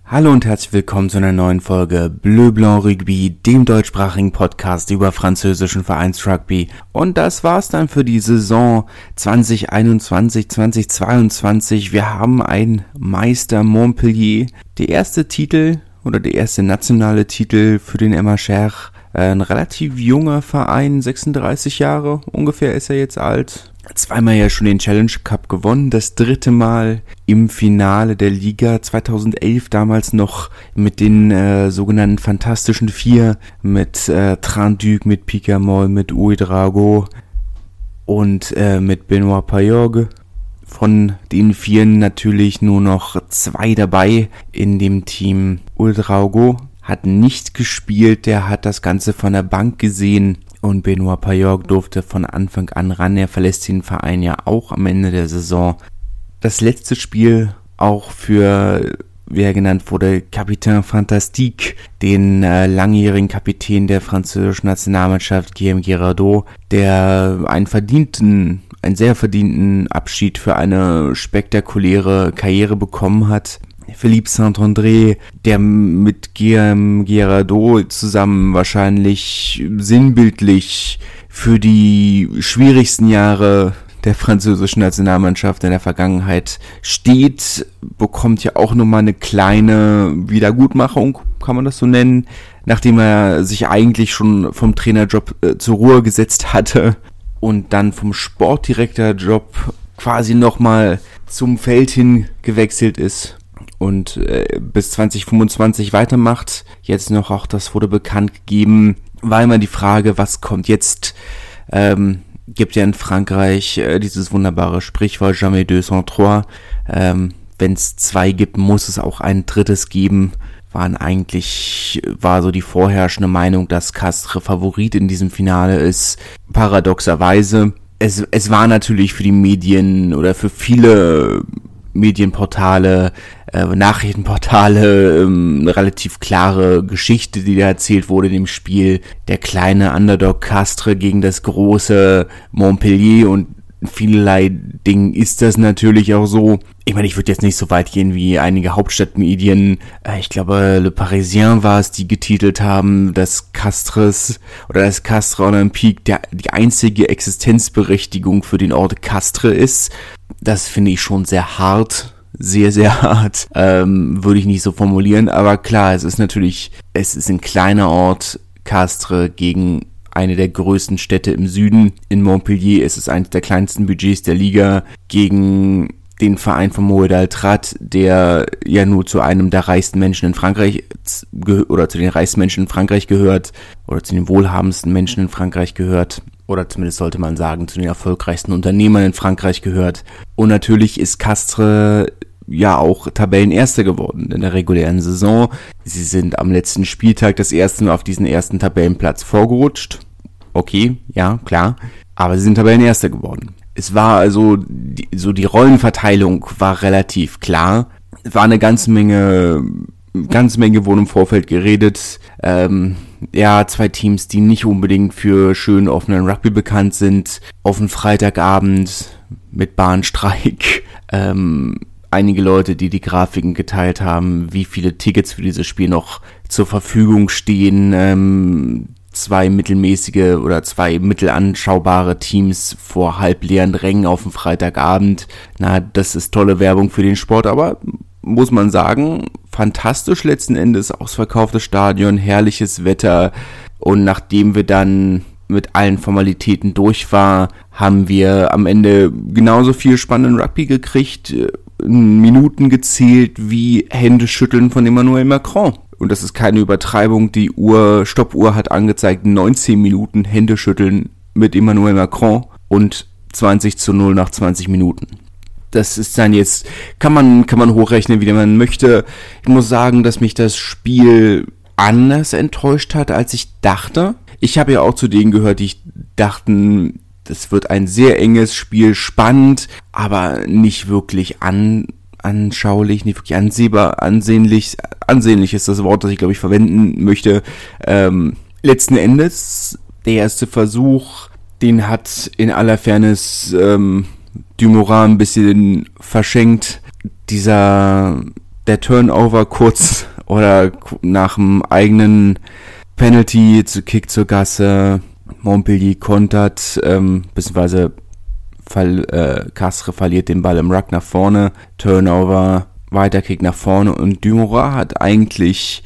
Hallo und herzlich willkommen zu einer neuen Folge Bleu Blanc Rugby, dem deutschsprachigen Podcast über französischen Vereinsrugby. Und das war's dann für die Saison 2021-2022. Wir haben einen Meister Montpellier. Der erste Titel oder der erste nationale Titel für den MHR. Ein relativ junger Verein, 36 Jahre ungefähr ist er jetzt alt. Zweimal ja schon den Challenge Cup gewonnen, das dritte Mal im Finale der Liga, 2011 damals noch mit den sogenannten Fantastischen Vier, mit Tran-Duc, mit Picamol, mit Ouedraogo und mit Benoît Payorgue. Von den Vieren natürlich nur noch zwei dabei in dem Team. Ouedraogo hat nicht gespielt, der hat das Ganze von der Bank gesehen. Und Benoît Payorgue durfte von Anfang an ran. Er verlässt den Verein ja auch am Ende der Saison. Das letzte Spiel auch für, wie er genannt wurde, Capitaine Fantastique, den langjährigen Kapitän der französischen Nationalmannschaft, Guillaume Girardot, der einen sehr verdienten Abschied für eine spektakuläre Karriere bekommen hat. Philippe Saint-André, der mit Guillaume Girardot zusammen wahrscheinlich sinnbildlich für die schwierigsten Jahre der französischen Nationalmannschaft in der Vergangenheit steht, bekommt ja auch nochmal eine kleine Wiedergutmachung, kann man das so nennen, nachdem er sich eigentlich schon vom Trainerjob zur Ruhe gesetzt hatte und dann vom Sportdirektorjob quasi nochmal zum Feld hin gewechselt ist und bis 2025 weitermacht. Jetzt noch auch, das wurde bekannt gegeben, war immer die Frage, was kommt jetzt? Gibt ja in Frankreich dieses wunderbare Sprichwort Jamais deux sans trois. Wenn es zwei gibt, muss es auch ein drittes geben. War so die vorherrschende Meinung, dass Castres Favorit in diesem Finale ist. Paradoxerweise. Es war natürlich für die Medien oder für viele Medienportale, Nachrichtenportale, eine relativ klare Geschichte, die da erzählt wurde in dem Spiel. Der kleine Underdog Castres gegen das große Montpellier, und vielerlei Dingen ist das natürlich auch so. Ich meine, ich würde jetzt nicht so weit gehen wie einige Hauptstadtmedien. Ich glaube, Le Parisien war es, die getitelt haben, dass Castres Olympique die einzige Existenzberechtigung für den Ort Castres ist. Das finde ich schon sehr hart. Sehr, sehr hart. Würde ich nicht so formulieren. Aber klar, es ist ein kleiner Ort, Castres, gegen eine der größten Städte im Süden. In Montpellier ist es eines der kleinsten Budgets der Liga, gegen den Verein von Moed Al-Trad, der ja nur zu einem der reichsten Menschen in Frankreich oder zu den reichsten Menschen in Frankreich gehört oder zu den wohlhabendsten Menschen in Frankreich gehört. Oder zumindest sollte man sagen, zu den erfolgreichsten Unternehmern in Frankreich gehört. Und natürlich ist Castres ja auch Tabellenerster geworden in der regulären Saison. Sie sind am letzten Spieltag das erste Mal auf diesen ersten Tabellenplatz vorgerutscht. Okay, ja, klar. Aber sie sind Tabellenerster geworden. Es war also, die Rollenverteilung war relativ klar. Es war eine ganze Menge wurde im Vorfeld geredet. Zwei Teams, die nicht unbedingt für schönen offenen Rugby bekannt sind. Auf den Freitagabend mit Bahnstreik. Einige Leute, die Grafiken geteilt haben, wie viele Tickets für dieses Spiel noch zur Verfügung stehen. Zwei mittelmäßige oder zwei mittelanschaubare Teams vor halbleeren Rängen auf dem Freitagabend. Das ist tolle Werbung für den Sport, aber muss man sagen, fantastisch letzten Endes, ausverkauftes Stadion, herrliches Wetter, und nachdem wir dann mit allen Formalitäten durch war, haben wir am Ende genauso viel spannenden Rugby gekriegt, Minuten gezählt wie Händeschütteln von Emmanuel Macron. Und das ist keine Übertreibung, die Stoppuhr hat angezeigt 19 Minuten Händeschütteln mit Emmanuel Macron und 20:0 nach 20 Minuten. Das ist dann jetzt, kann man hochrechnen, wie man möchte. Ich muss sagen, dass mich das Spiel anders enttäuscht hat, als ich dachte. Ich habe ja auch zu denen gehört, die dachten, das wird ein sehr enges Spiel, spannend, aber nicht wirklich anschaulich, nicht wirklich ansehbar, ansehnlich ist das Wort, das ich glaube ich verwenden möchte. Letzten Endes, der erste Versuch, den hat in aller Fairness Dumoulin ein bisschen verschenkt. Der der Turnover kurz oder nach dem eigenen Penalty, Kick zur Gasse, Montpellier kontert, beziehungsweise Castres verliert den Ball im Ruck nach vorne, Turnover, weiter Kick nach vorne und Dumoulin hat eigentlich,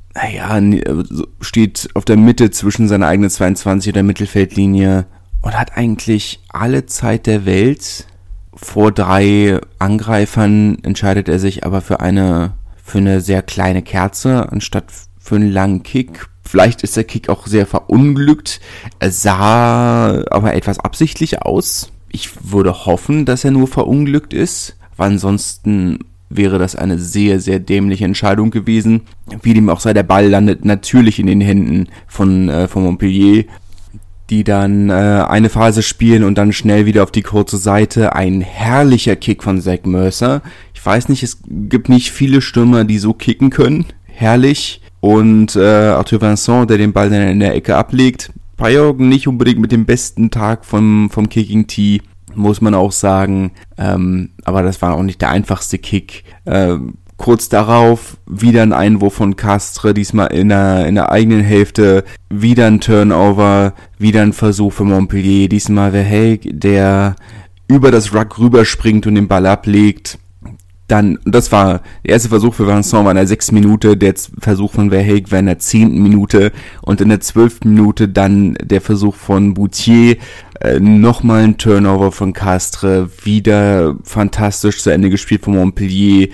steht auf der Mitte zwischen seiner eigenen 22 und der Mittelfeldlinie und hat eigentlich alle Zeit der Welt. Vor 3 Angreifern entscheidet er sich aber für eine sehr kleine Kerze anstatt für einen langen Kick. Vielleicht ist der Kick auch sehr verunglückt. Er sah aber etwas absichtlich aus. Ich würde hoffen, dass er nur verunglückt ist, weil ansonsten wäre das eine sehr, sehr dämliche Entscheidung gewesen. Wie dem auch sei, der Ball landet natürlich in den Händen von Montpellier, die dann eine Phase spielen und dann schnell wieder auf die kurze Seite. Ein herrlicher Kick von Zach Mercer. Ich weiß nicht, es gibt nicht viele Stürmer, die so kicken können. Herrlich. Und Arthur Vincent, der den Ball dann in der Ecke ablegt. Payog nicht unbedingt mit dem besten Tag vom Kicking Tee, muss man auch sagen. Aber das war auch nicht der einfachste Kick. Kurz darauf wieder ein Einwurf von Castres, diesmal in der eigenen Hälfte, wieder ein Turnover, wieder ein Versuch für Montpellier, diesmal Verhaeghe, der über das Ruck rüberspringt und den Ball ablegt. Dann, das war der erste Versuch für Vincent war in der 6. Minute, der Versuch von Verhaeghe war in der 10. Minute und in der 12. Minute dann der Versuch von Bouthier, nochmal ein Turnover von Castres, wieder fantastisch zu Ende gespielt von Montpellier,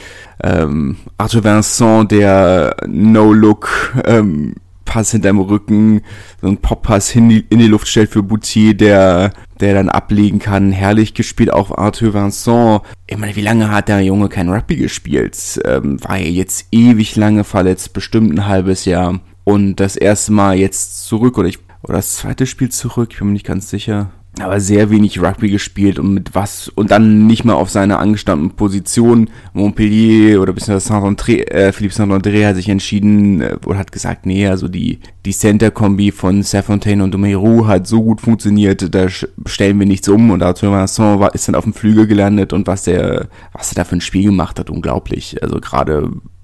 Arthur Vincent, der No-Look, Pass hinterm Rücken, so ein Pop-Pass in die Luft stellt für Bouthier, der dann ablegen kann. Herrlich gespielt, auch Arthur Vincent. Ich meine, wie lange hat der Junge kein Rugby gespielt? War er jetzt ewig lange verletzt, bestimmt ein halbes Jahr. Und das erste Mal jetzt zurück, oder das zweite Spiel zurück, ich bin mir nicht ganz sicher. Aber sehr wenig Rugby gespielt und dann nicht mal auf seiner angestammten Position. Montpellier oder beziehungsweise Philippe Saint-André hat sich entschieden oder hat gesagt, nee, also die Center-Kombi von Serfontaine und Dumeirou hat so gut funktioniert, da stellen wir nichts um. Und Arthur Vincent ist dann auf dem Flügel gelandet und was er da für ein Spiel gemacht hat, unglaublich. Also gerade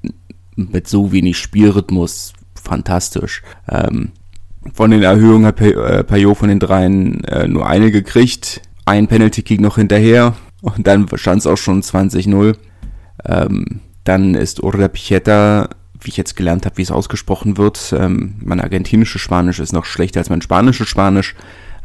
mit so wenig Spielrhythmus, fantastisch. Von den Erhöhungen hat Payot von den 3 nur eine gekriegt. Ein Penalty-Kick noch hinterher. Und dann stand es auch schon 20-0. Dann ist Urda Picheta, wie ich jetzt gelernt habe, wie es ausgesprochen wird. Mein argentinisches Spanisch ist noch schlechter als mein spanisches Spanisch.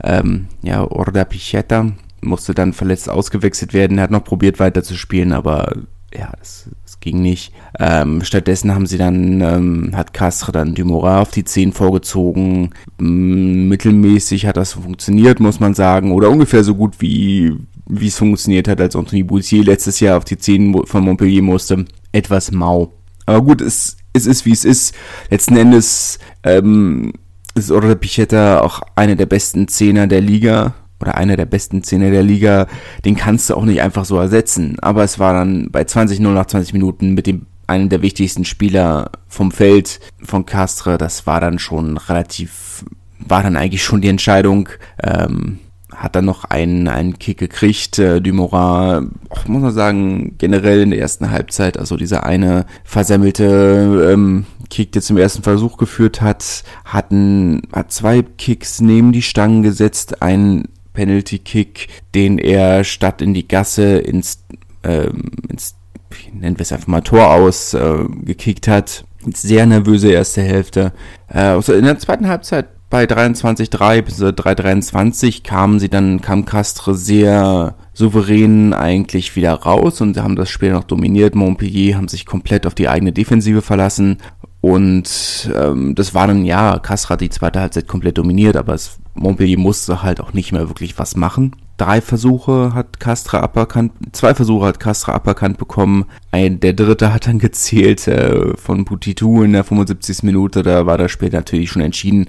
Urda Picheta musste dann verletzt ausgewechselt werden. Er hat noch probiert weiterzuspielen, aber ja, das ging nicht. Stattdessen haben sie dann, hat Castres dann Dumoulin auf die 10 vorgezogen. Mittelmäßig hat das funktioniert, muss man sagen. Oder ungefähr so gut, wie es funktioniert hat, als Anthony Bouthier letztes Jahr auf die 10 von Montpellier musste. Etwas mau. Aber gut, es ist, wie es ist. Letzten Endes ist Urda Picheta auch einer der besten Zehner der Liga. Oder einer der besten Zehner der Liga, den kannst du auch nicht einfach so ersetzen. Aber es war dann bei 20-0 nach 20 Minuten mit einem der wichtigsten Spieler vom Feld von Castres, das war dann eigentlich schon die Entscheidung, hat dann noch einen Kick gekriegt, Dumoulin, muss man sagen, generell in der ersten Halbzeit, also dieser eine versammelte Kick, der zum ersten Versuch geführt hat 2 Kicks neben die Stangen gesetzt, einen Penalty-Kick, den er statt in die Gasse ins nennen wir es einfach mal Tor aus, gekickt hat. Sehr nervöse erste Hälfte. Also in der zweiten Halbzeit bei 23-3 bis 3-23 kam Castres sehr souverän eigentlich wieder raus und haben das Spiel noch dominiert. Montpellier haben sich komplett auf die eigene Defensive verlassen und das war dann, Castres hat die zweite Halbzeit komplett dominiert, aber Montpellier musste halt auch nicht mehr wirklich was machen. 2 Versuche hat Castres aberkannt bekommen. Der dritte hat dann gezählt von Boutitou in der 75. Minute, da war das Spiel natürlich schon entschieden.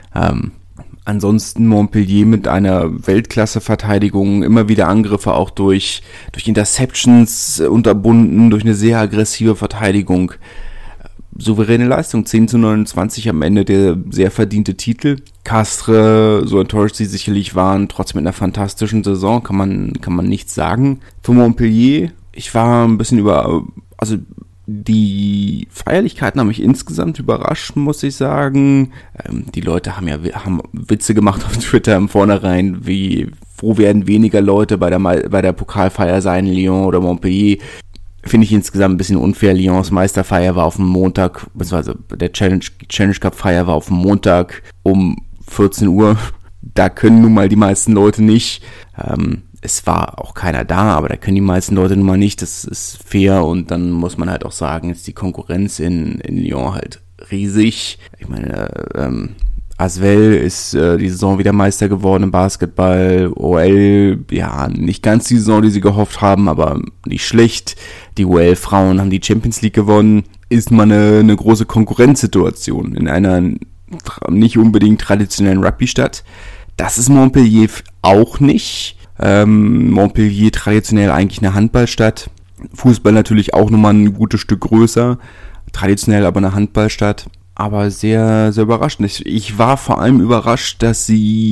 Ansonsten Montpellier mit einer Weltklasse-Verteidigung, immer wieder Angriffe auch durch Interceptions unterbunden, durch eine sehr aggressive Verteidigung. Souveräne Leistung, 10-29 am Ende, der sehr verdiente Titel. Castres, so enttäuscht sie sicherlich waren, trotzdem mit einer fantastischen Saison, kann man nichts sagen. Für Montpellier, ich war ein bisschen Die Feierlichkeiten haben mich insgesamt überrascht, muss ich sagen. Die Leute haben Witze gemacht auf Twitter im Vornherein, wie wo werden weniger Leute bei der Pokalfeier sein, Lyon oder Montpellier. Finde ich insgesamt ein bisschen unfair. Lyons Meisterfeier war auf dem Montag, beziehungsweise der Challenge Cup Feier war auf dem Montag um 14 Uhr. Da können nun mal die meisten Leute nicht. Es war auch keiner da, aber da können die meisten Leute nun mal nicht. Das ist fair und dann muss man halt auch sagen, ist die Konkurrenz in Lyon halt riesig. Ich meine, Asvel ist die Saison wieder Meister geworden im Basketball. OL, ja, nicht ganz die Saison, die sie gehofft haben, aber nicht schlecht. Die OL-Frauen haben die Champions League gewonnen. Ist mal eine große Konkurrenzsituation in einer nicht unbedingt traditionellen Rugby-Stadt. Das ist Montpellier auch nicht. Montpellier traditionell eigentlich eine Handballstadt. Fußball natürlich auch nochmal ein gutes Stück größer. Traditionell aber eine Handballstadt. Aber sehr, sehr überraschend. Ich war vor allem überrascht, dass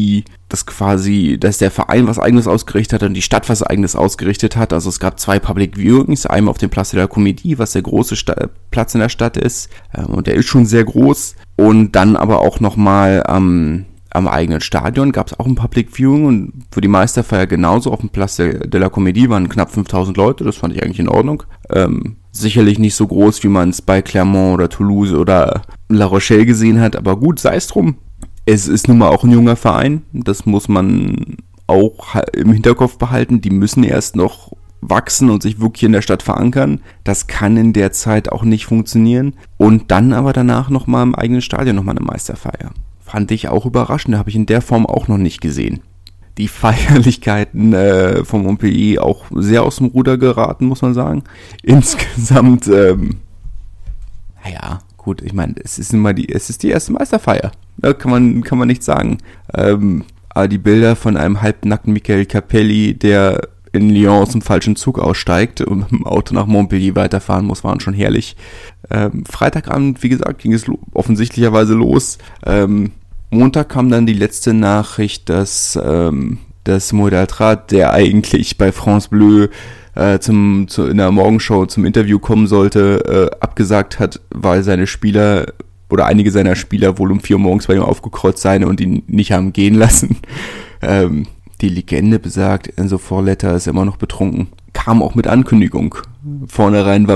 der Verein was Eigenes ausgerichtet hat und die Stadt was Eigenes ausgerichtet hat. Also es gab 2 Public Viewings, einmal auf dem Place de la Comédie, was der große Platz in der Stadt ist. Und der ist schon sehr groß. Und dann aber auch nochmal am eigenen Stadion gab es auch ein Public Viewing und für die Meisterfeier genauso auf dem Place de la Comédie waren knapp 5000 Leute. Das fand ich eigentlich in Ordnung. Sicherlich nicht so groß, wie man es bei Clermont oder Toulouse oder La Rochelle gesehen hat, aber gut, sei es drum. Es ist nun mal auch ein junger Verein, das muss man auch im Hinterkopf behalten. Die müssen erst noch wachsen und sich wirklich in der Stadt verankern. Das kann in der Zeit auch nicht funktionieren. Und dann aber danach nochmal im eigenen Stadion nochmal eine Meisterfeier. Fand ich auch überraschend, habe ich in der Form auch noch nicht gesehen. Die Feierlichkeiten von Montpellier auch sehr aus dem Ruder geraten, muss man sagen. Insgesamt, naja, gut, ich meine, es ist die erste Meisterfeier. Da kann man nicht sagen. Aber die Bilder von einem halbnackten Michael Capelli, der in Lyon aus dem falschen Zug aussteigt und mit dem Auto nach Montpellier weiterfahren muss, waren schon herrlich. Freitagabend, wie gesagt, ging es offensichtlicherweise los. Montag kam dann die letzte Nachricht, dass Mohamed Altrat, der eigentlich bei France Bleu in der Morgenshow zum Interview kommen sollte, abgesagt hat, weil seine Spieler oder einige seiner Spieler wohl um 4 Uhr morgens bei ihm aufgekreuzt seien und ihn nicht haben gehen lassen. Die Legende besagt, Enzo Forletter ist immer noch betrunken. Kam auch mit Ankündigung. Vornherein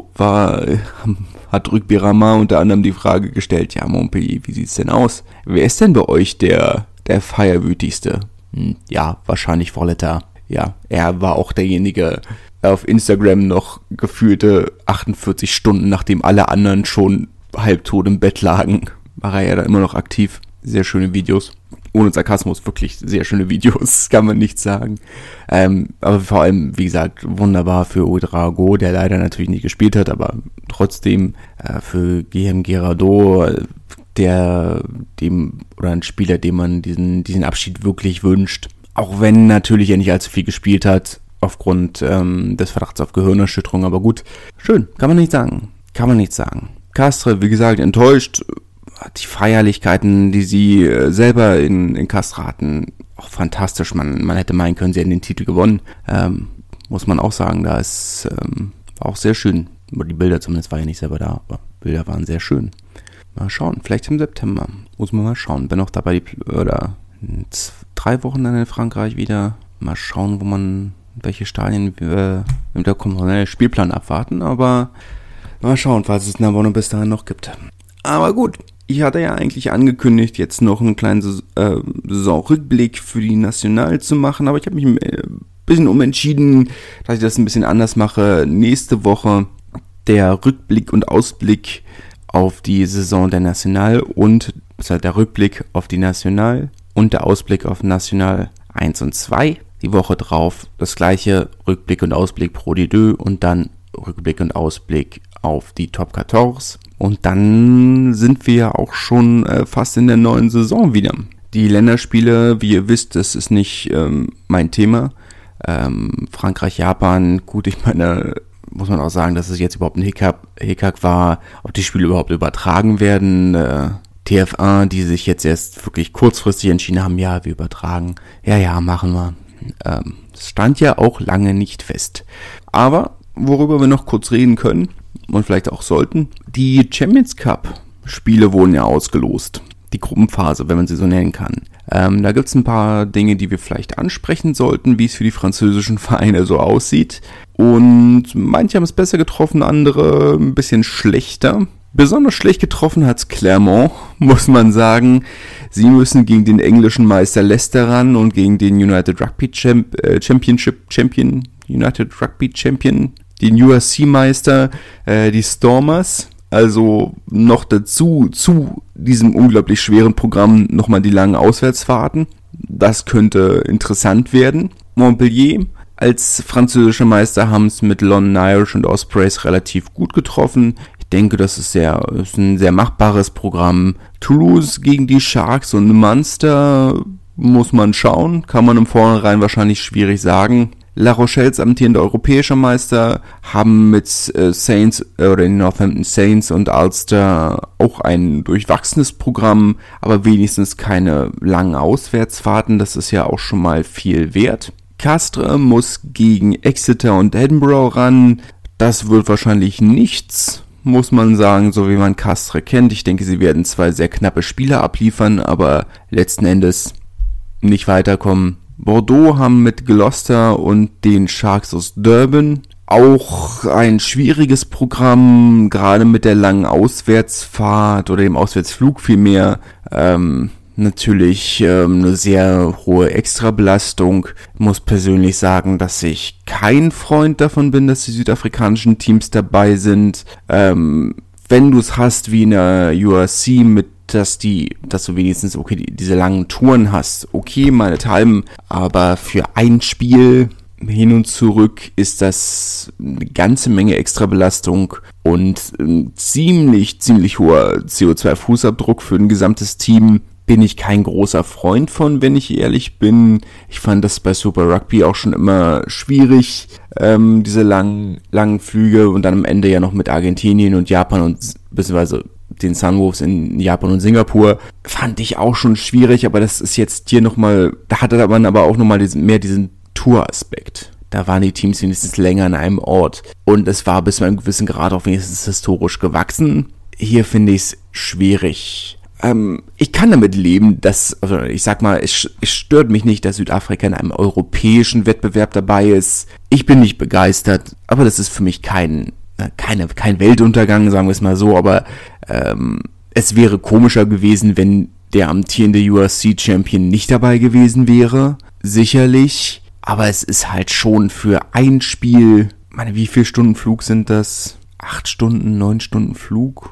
hat Rugby Rama unter anderem die Frage gestellt, ja Montpellier, wie sieht's denn aus? Wer ist denn bei euch der Feierwütigste? Ja, wahrscheinlich Forletter. Ja, er war auch derjenige auf Instagram noch gefühlte 48 Stunden, nachdem alle anderen schon halbtot im Bett lagen, war er ja dann immer noch aktiv. Sehr schöne Videos. Ohne Sarkasmus, wirklich sehr schöne Videos, kann man nicht sagen. Aber vor allem, wie gesagt, wunderbar für Ouedraogo, der leider natürlich nicht gespielt hat, aber trotzdem für Guillaume Guirado, ein Spieler, dem man diesen Abschied wirklich wünscht. Auch wenn natürlich er nicht allzu viel gespielt hat, aufgrund des Verdachts auf Gehirnerschütterung, aber gut, schön, kann man nicht sagen. Castres, wie gesagt, enttäuscht. Die Feierlichkeiten, die sie selber in Castres hatten, auch fantastisch. Man hätte meinen können, sie hätten den Titel gewonnen. Muss man auch sagen, da ist war auch sehr schön. Die Bilder zumindest, war ja nicht selber da, aber Bilder waren sehr schön. Mal schauen, vielleicht im September. Muss man mal schauen. Bin auch dabei, oder in 3 Wochen dann in Frankreich wieder. Mal schauen, welche Stadien wir mit der konventionellen Spielplan abwarten, aber mal schauen, falls es Narbonne bis dahin noch gibt. Aber gut. Ich hatte ja eigentlich angekündigt, jetzt noch einen kleinen Saisonrückblick für die National zu machen, aber ich habe mich ein bisschen umentschieden, dass ich das ein bisschen anders mache. Nächste Woche der Rückblick und Ausblick auf die Saison der National und der Rückblick auf die National und der Ausblick auf National 1 und 2. Die Woche drauf das gleiche, Rückblick und Ausblick Pro D2 und dann Rückblick und Ausblick auf die Top 14. Und dann sind wir ja auch schon fast in der neuen Saison wieder. Die Länderspiele, wie ihr wisst, das ist nicht mein Thema. Frankreich, Japan, gut, ich meine, muss man auch sagen, dass es jetzt überhaupt ein Hickhack war, ob die Spiele überhaupt übertragen werden. TF1, die sich jetzt erst wirklich kurzfristig entschieden haben, ja, wir übertragen. Ja, machen wir. Das stand ja auch lange nicht fest. Aber worüber wir noch kurz reden können, und vielleicht auch sollten. Die Champions Cup Spiele wurden ja ausgelost. Die Gruppenphase, wenn man sie so nennen kann. Da gibt es ein paar Dinge, die wir vielleicht ansprechen sollten, wie es für die französischen Vereine so aussieht. Und manche haben es besser getroffen, andere ein bisschen schlechter. Besonders schlecht getroffen hat's Clermont, muss man sagen. Sie müssen gegen den englischen Meister Leicester ran und gegen den United Rugby Champion, den URC-Meister, die Stormers. Also noch dazu, zu diesem unglaublich schweren Programm, nochmal die langen Auswärtsfahrten. Das könnte interessant werden. Montpellier als französischer Meister haben es mit London Irish und Ospreys relativ gut getroffen. Ich denke, das ist ein sehr machbares Programm. Toulouse gegen die Sharks und Munster muss man schauen. Kann man im Vornherein wahrscheinlich schwierig sagen. La Rochelles amtierender europäischer Meister haben mit Saints oder den Northampton Saints und Ulster auch ein durchwachsenes Programm, aber wenigstens keine langen Auswärtsfahrten. Das ist ja auch schon mal viel wert. Castres muss gegen Exeter und Edinburgh ran. Das wird wahrscheinlich nichts, muss man sagen, so wie man Castres kennt. Ich denke, sie werden 2 sehr knappe Spiele abliefern, aber letzten Endes nicht weiterkommen. Bordeaux haben mit Gloucester und den Sharks aus Durban auch ein schwieriges Programm, gerade mit der langen Auswärtsfahrt oder dem Auswärtsflug vielmehr. Natürlich eine sehr hohe Extrabelastung. Muss persönlich sagen, dass ich kein Freund davon bin, dass die südafrikanischen Teams dabei sind. Wenn du es hast wie in der URC mit dass du wenigstens diese langen Touren hast, okay, meinethalben, aber für ein Spiel hin und zurück ist das eine ganze Menge Extrabelastung und ein ziemlich hoher CO2-Fußabdruck für ein gesamtes Team. Bin ich kein großer Freund von, wenn ich ehrlich bin. Ich fand das bei Super Rugby auch schon immer schwierig, diese langen Flüge und dann am Ende ja noch mit Argentinien und Japan und beziehungsweise den Sunwolves in Japan und Singapur, fand ich auch schon schwierig, aber das ist jetzt hier nochmal, da hatte man aber auch nochmal mehr diesen Tour-Aspekt. Da waren die Teams wenigstens länger an einem Ort und es war bis zu einem gewissen Grad auch wenigstens historisch gewachsen. Hier finde ich es schwierig. Ich kann damit leben, ich sag mal, es stört mich nicht, dass Südafrika in einem europäischen Wettbewerb dabei ist. Ich bin nicht begeistert, aber das ist für mich kein Weltuntergang, sagen wir es mal so, aber es wäre komischer gewesen, wenn der amtierende URC-Champion nicht dabei gewesen wäre, sicherlich, aber es ist halt schon für ein Spiel, wie viele Stunden Flug sind das? 8 Stunden, 9 Stunden Flug?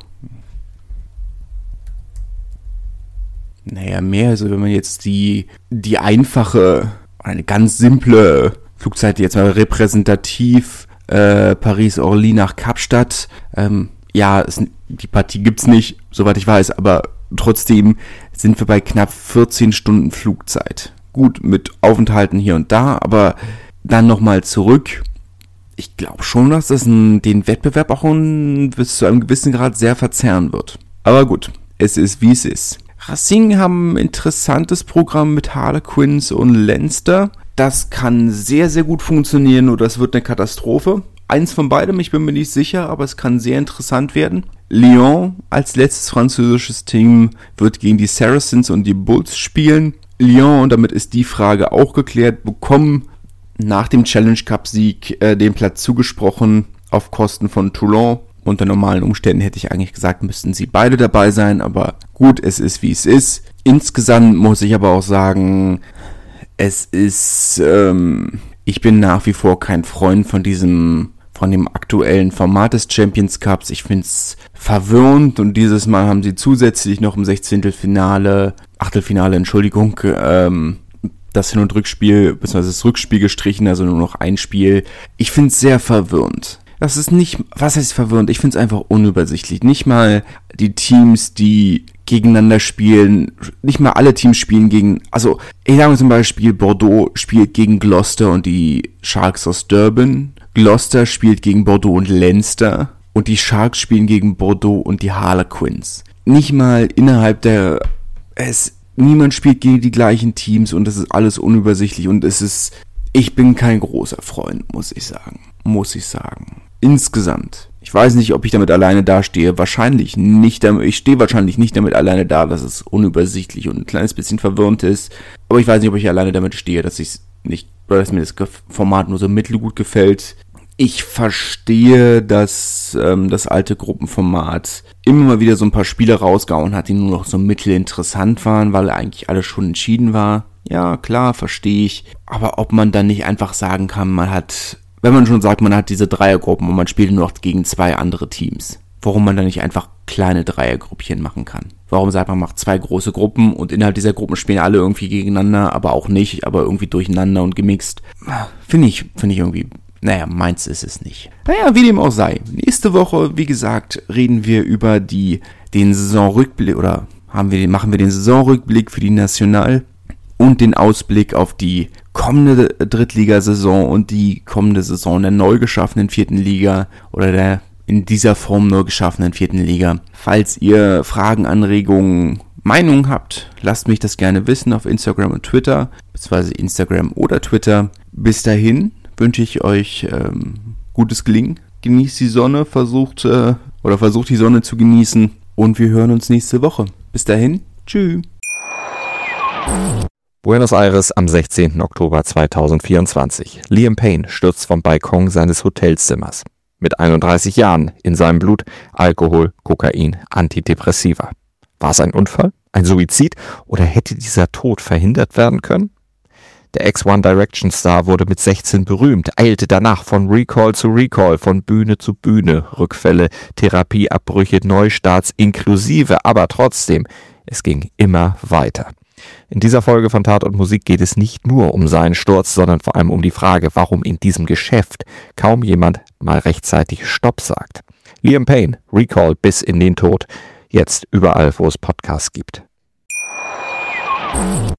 Naja, mehr, also wenn man jetzt die einfache, eine ganz simple Flugzeit jetzt mal repräsentativ Paris-Orly nach Kapstadt. Die Partie gibt's nicht, soweit ich weiß, aber trotzdem sind wir bei knapp 14 Stunden Flugzeit. Gut, mit Aufenthalten hier und da, aber dann nochmal zurück. Ich glaube schon, dass das den Wettbewerb auch bis zu einem gewissen Grad sehr verzerren wird. Aber gut, es ist wie es ist. Racing haben ein interessantes Programm mit Harlequins und Leinster. Das kann sehr, sehr gut funktionieren oder es wird eine Katastrophe. Eins von beidem, ich bin mir nicht sicher, aber es kann sehr interessant werden. Lyon als letztes französisches Team wird gegen die Saracens und die Bulls spielen. Lyon, und damit ist die Frage auch geklärt, bekommen nach dem Challenge Cup Sieg den Platz zugesprochen auf Kosten von Toulon. Unter normalen Umständen hätte ich eigentlich gesagt, müssten sie beide dabei sein, aber gut, es ist wie es ist. Insgesamt muss ich aber auch sagen, es ist, ich bin nach wie vor kein Freund von dem aktuellen Format des Champions Cups. Ich finde es verwirrend und dieses Mal haben sie zusätzlich noch im Achtelfinale, das Hin- und Rückspiel, beziehungsweise das Rückspiel gestrichen, also nur noch ein Spiel. Ich finde es sehr verwirrend. Das ist nicht, was heißt verwirrend? Ich finde es einfach unübersichtlich. Nicht mal die Teams, die gegeneinander spielen, nicht mal alle Teams spielen gegen, also ich sage zum Beispiel, Bordeaux spielt gegen Gloucester und die Sharks aus Durban. Gloucester spielt gegen Bordeaux und Leinster und die Sharks spielen gegen Bordeaux und die Harlequins. Nicht mal innerhalb niemand spielt gegen die gleichen Teams und das ist alles unübersichtlich und ich bin kein großer Freund, muss ich sagen. Insgesamt Ich weiß nicht, ob ich damit alleine dastehe. Wahrscheinlich nicht. Ich stehe wahrscheinlich nicht damit alleine da, dass es unübersichtlich und ein kleines bisschen verwirrend ist. Aber ich weiß nicht, ob ich alleine damit stehe, dass mir das Format nur so mittelgut gefällt. Ich verstehe, dass das alte Gruppenformat immer mal wieder so ein paar Spiele rausgehauen hat, die nur noch so mittelinteressant waren, weil eigentlich alles schon entschieden war. Ja, klar, verstehe ich. Aber ob man dann nicht einfach sagen kann, wenn man schon sagt, man hat diese Dreiergruppen und man spielt nur noch gegen 2 andere Teams, warum man dann nicht einfach kleine Dreiergruppchen machen kann? Warum sagt man, macht 2 große Gruppen und innerhalb dieser Gruppen spielen alle irgendwie gegeneinander, aber auch nicht, aber irgendwie durcheinander und gemixt? Finde ich irgendwie, meins ist es nicht. Wie dem auch sei. Nächste Woche, wie gesagt, reden wir über den Saisonrückblick oder machen wir den Saisonrückblick für die National und den Ausblick auf die kommende Drittligasaison und die kommende Saison der neu geschaffenen 4. Liga oder der in dieser Form neu geschaffenen 4. Liga. Falls ihr Fragen, Anregungen, Meinungen habt, lasst mich das gerne wissen auf Instagram und Twitter, beziehungsweise Instagram oder Twitter. Bis dahin wünsche ich euch gutes Gelingen. Genießt die Sonne, versucht die Sonne zu genießen und wir hören uns nächste Woche. Bis dahin, tschüss. Buenos Aires am 16. Oktober 2024. Liam Payne stürzt vom Balkon seines Hotelzimmers. Mit 31 Jahren, in seinem Blut Alkohol, Kokain, Antidepressiva. War es ein Unfall, ein Suizid oder hätte dieser Tod verhindert werden können? Der Ex-One Direction Star wurde mit 16 berühmt, eilte danach von Recall zu Recall, von Bühne zu Bühne, Rückfälle, Therapieabbrüche, Neustarts inklusive, aber trotzdem, es ging immer weiter. In dieser Folge von Tat und Musik geht es nicht nur um seinen Sturz, sondern vor allem um die Frage, warum in diesem Geschäft kaum jemand mal rechtzeitig Stopp sagt. Liam Payne, Recall bis in den Tod, jetzt überall, wo es Podcasts gibt.